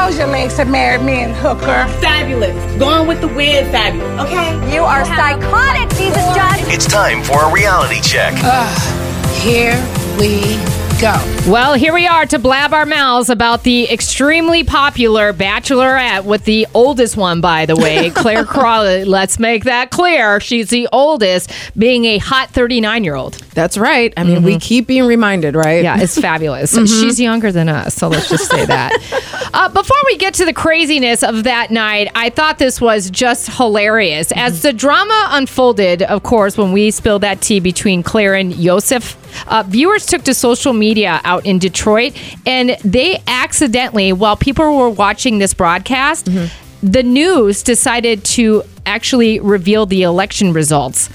Close your legs and marry me and hooker. Fabulous. Going with the weird fabulous, okay? You are psychotic, Jesus Judge. It's time for a reality check. Here we go. Well, here we are to blab our mouths about the extremely popular Bachelorette with the oldest one, by the way, Claire Crawley. Let's make that clear. She's the oldest, being a hot 39-year-old. That's right. I mean, we keep being reminded, right? Yeah, it's fabulous. She's younger than us, so let's just say that. Before we get to the craziness of that night, I thought this was just hilarious. As the drama unfolded, of course, when we spilled that tea between Claire and Yosef, viewers took to social media out in Detroit, and they accidentally, while people were watching this broadcast, the news decided to actually reveal the election results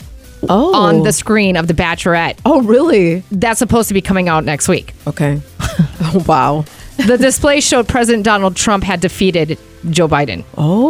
on the screen of The Bachelorette. Oh, really? That's supposed to be coming out next week. Okay. Oh, wow. The display showed President Donald Trump had defeated Joe Biden.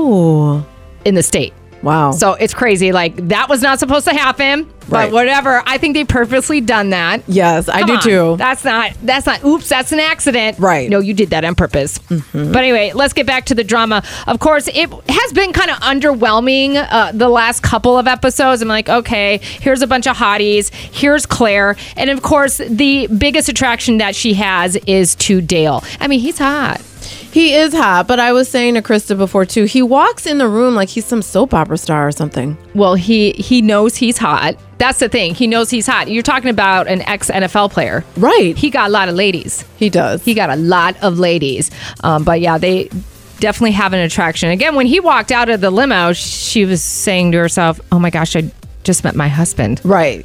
Oh. In the state. Wow. So it's crazy. Like, that was not supposed to happen. But Right. whatever. I think they purposely done that. Yes, I Come do on. too. That's not, oops, that's an accident. Right. No, you did that on purpose. But anyway, let's get back to the drama. Of course, it has been kind of underwhelming the last couple of episodes. I'm like, okay, here's a bunch of hotties. Here's Claire. And of course, the biggest attraction that she has is to Dale. I mean, he's hot. He is hot, but I was saying to Krista before too, he walks in the room like he's some soap opera star or something. Well, he knows he's hot. That's the thing. He knows he's hot. You're talking about an ex-NFL player. Right. He got a lot of ladies. He does. He got a lot of ladies. But yeah, they definitely have an attraction. Again, when he walked out of the limo, she was saying to herself, oh my gosh, I just met my husband. Right.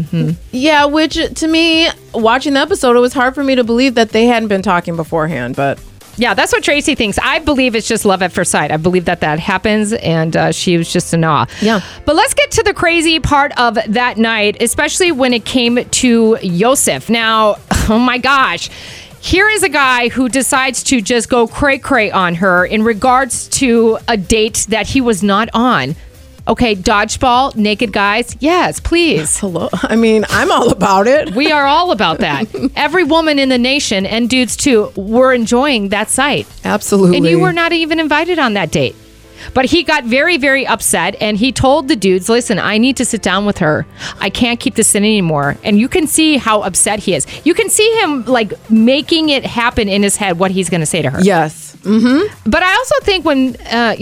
Yeah, which to me, watching the episode, it was hard for me to believe that they hadn't been talking beforehand, but... Yeah, that's what Tracy thinks. I believe it's just love at first sight. I believe that happens, and she was just in awe. Yeah. But let's get to the crazy part of that night, especially when it came to Yosef. Now, oh my gosh. Here is a guy who decides to just go cray-cray on her in regards to a date that he was not on. Okay, dodgeball, naked guys. Yes, please. Hello. I mean, I'm all about it. We are all about that. Every woman in the nation, and dudes too, were enjoying that sight. Absolutely. And you were not even invited on that date. But he got very, very upset, and he told the dudes, listen, I need to sit down with her. I can't keep this in anymore. And you can see how upset he is. You can see him like making it happen in his head what he's going to say to her. Yes. Mm-hmm. But I also think when,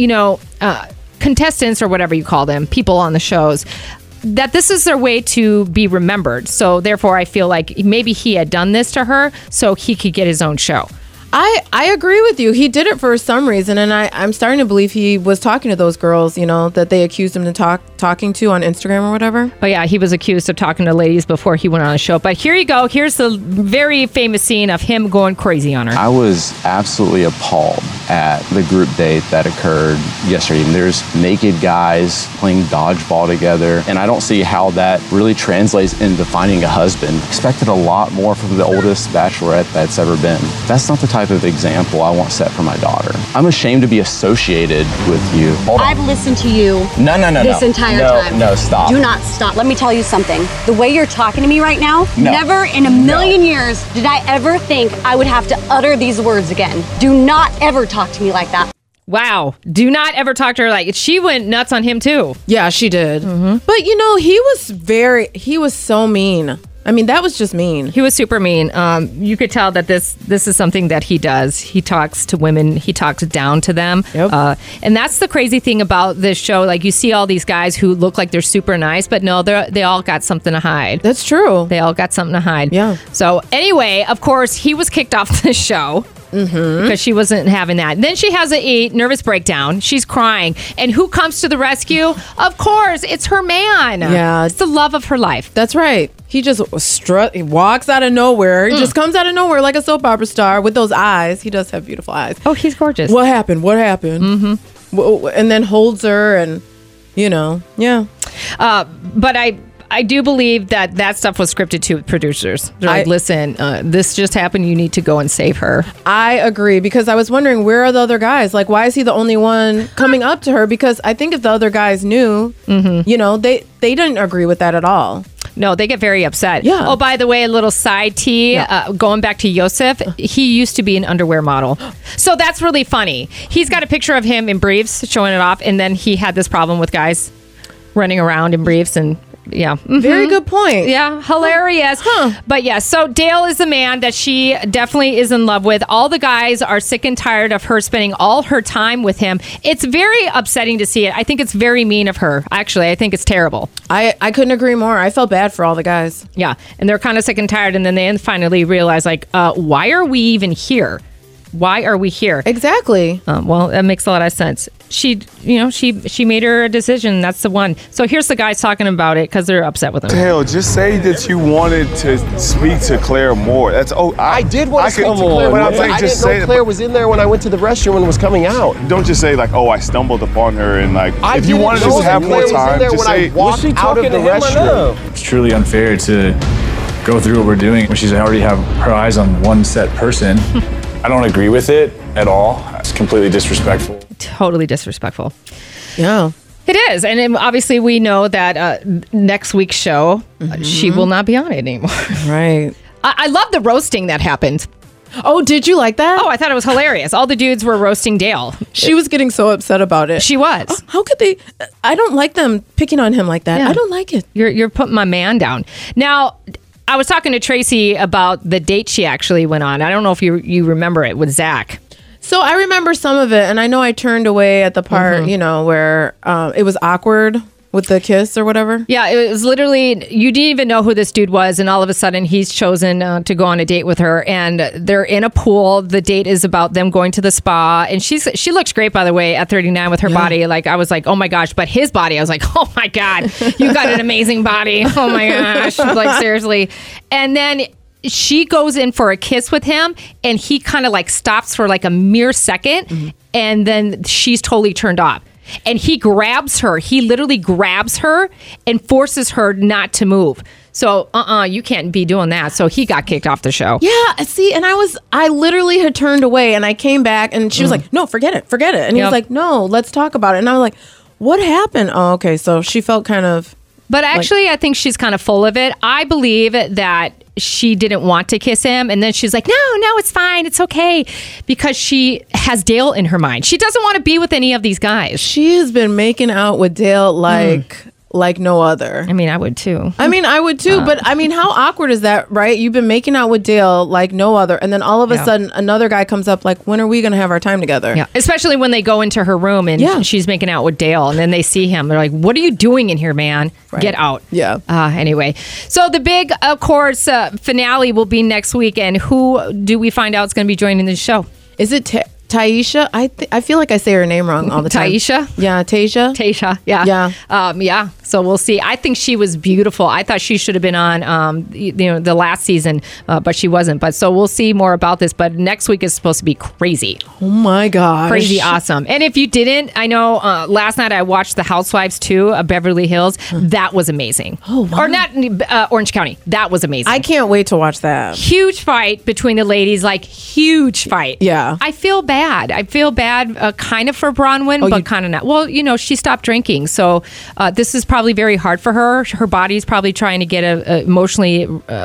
contestants or whatever you call them, people on the shows, that this is their way to be remembered. So therefore, I feel like maybe he had done this to her so he could get his own show. I agree with you. He did it for some reason, and I'm starting to believe he was talking to those girls, that they accused him to talking to on Instagram or whatever. Oh yeah, he was accused of talking to ladies before he went on a show. But here you go. Here's the very famous scene of him going crazy on her. I was absolutely appalled at the group date that occurred yesterday. There's naked guys playing dodgeball together, and I don't see how that really translates into finding a husband. Expected a lot more from the oldest bachelorette that's ever been. That's not the type of example I want set for my daughter. I'm ashamed to be associated with you. Hold on. I've listened to you No, this entire time. No, stop. Do not stop. Let me tell you something. The way you're talking to me right now, No. never in a million years did I ever think I would have to utter these words again. Do not ever talk to me like that. Wow. Do not ever talk to her like she went nuts on him too. Yeah, she did. Mm-hmm. But he was so mean. I mean, that was just mean. He was super mean. You could tell that this is something that he does. He talks to women. He talks down to them. Yep. And that's the crazy thing about this show. Like, you see all these guys who look like they're super nice, but no, they all got something to hide. That's true. They all got something to hide. Yeah. So anyway, of course, he was kicked off the show. Because she wasn't having that. Then she has a nervous breakdown. She's crying. And who comes to the rescue? Of course, it's her man. Yeah. It's the love of her life. That's right. He just he walks out of nowhere. He just comes out of nowhere like a soap opera star with those eyes. He does have beautiful eyes. Oh, he's gorgeous. What happened? Mm-hmm. And then holds her and, yeah. But I do believe that stuff was scripted to producers. They're like, listen, this just happened. You need to go and save her. I agree, because I was wondering, where are the other guys? Like, why is he the only one coming up to her? Because I think if the other guys knew, they didn't agree with that at all. No, they get very upset. Yeah. Oh, by the way, a little side tea. Going back to Yosef, he used to be an underwear model. So that's really funny. He's got a picture of him in briefs showing it off, and then he had this problem with guys running around in briefs and Very good point. Yeah, hilarious. But yeah, so Dale is the man that she definitely is in love with. All the guys are sick and tired of her spending all her time with him. It's very upsetting to see it. I think it's very mean of her. Actually, I think it's terrible. I couldn't agree more. I felt bad for all the guys. Yeah, and they're kind of sick and tired, and then they finally realize, like, why are we even here? Why are we here? Exactly. Well, that makes a lot of sense. She made her decision. That's the one. So here's the guys talking about it because they're upset with him. Hell, just say that you wanted to speak to Claire more. I did want to speak to Claire, but I didn't know Claire was in there when I went to the restroom and was coming out. Don't just say like, I stumbled upon her and like. If you wanted to just have more time, just say. Was she out of the restroom? It's truly unfair to go through what we're doing when she's already have her eyes on one set person. I don't agree with it at all. It's completely disrespectful. Totally disrespectful. Yeah. It is. And then obviously we know that next week's show, she will not be on it anymore. Right. I love the roasting that happened. Oh, did you like that? Oh, I thought it was hilarious. All the dudes were roasting Dale. She was getting so upset about it. She was. How could they? I don't like them picking on him like that. Yeah. I don't like it. You're putting my man down. Now, I was talking to Tracy about the date she actually went on. I don't know if you remember it with Zach. So I remember some of it, and I know I turned away at the part, where it was awkward with the kiss or whatever. Yeah, it was literally, you didn't even know who this dude was, and all of a sudden he's chosen to go on a date with her, and they're in a pool. The date is about them going to the spa, and she looks great, by the way, at 39 with her body. Like, I was like, oh my gosh, but his body, I was like, oh my God, you got an amazing body. Oh my gosh, like seriously. And then she goes in for a kiss with him, and he kind of like stops for like a mere second, and then she's totally turned off. And he grabs her. He literally grabs her and forces her not to move. So, you can't be doing that. So he got kicked off the show. Yeah, see, and I literally had turned away, and I came back, and she was like, no, forget it. And he was like, no, let's talk about it. And I was like, what happened? Oh, okay, so she felt kind of... But actually, I think she's kind of full of it. I believe that she didn't want to kiss him. And then she's like, no, it's fine. It's okay. Because she has Dale in her mind. She doesn't want to be with any of these guys. She has been making out with Dale like no other. I mean, I would too. But I mean, how awkward is that, right? You've been making out with Dale like no other. And then all of a sudden, another guy comes up like, when are we going to have our time together? Yeah. Especially when they go into her room and she's making out with Dale. And then they see him. They're like, what are you doing in here, man? Right. Get out. Yeah. Anyway, so the big, of course, finale will be next week. And who do we find out is going to be joining the show? Is it Taisha? I feel like I say her name wrong all the time. Taisha? Yeah, Taisha, yeah. Yeah. So we'll see. I think she was beautiful. I thought she should have been on the last season, but she wasn't. But so we'll see more about this. But next week is supposed to be crazy. Oh my gosh. Crazy awesome. And if you didn't, I know last night I watched The Housewives 2 of Beverly Hills. That was amazing. Oh, wow. Or not Orange County. That was amazing. I can't wait to watch that. Huge fight between the ladies, like huge fight. Yeah. I feel bad. Kind of for Bronwyn, but kind of not. Well, she stopped drinking. So this is probably very hard for her. Her body's probably trying to get emotionally,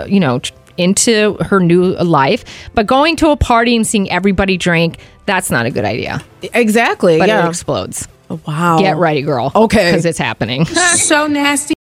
into her new life. But going to a party and seeing everybody drink, that's not a good idea. Exactly. But it explodes. Wow. Get ready, girl. Okay. Because it's happening. So nasty.